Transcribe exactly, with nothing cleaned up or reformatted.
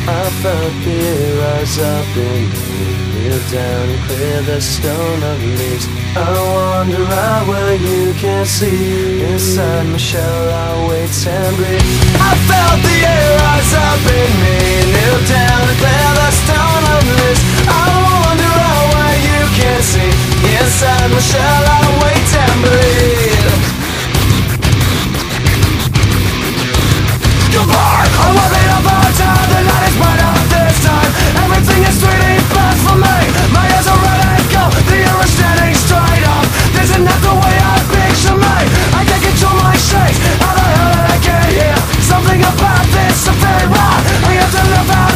I felt the air rise up in me. Kneel down and clear the stone of leaves. I wander out where you can't see. Inside my shell I wait and breathe. I felt the air rise up in me. Kneel down and clear the stone of leaves. I wander out where you can't see. Inside my shell I wait and breathe. Goodbye! I'm walking up our time. The night is bright out this time. Everything is three D fast for me. My eyes are red and gold. The air is standing straight up. This is not the way I picture me. I can't control my shakes. How the hell did I get here? Something about this is very wrong. I have to live out.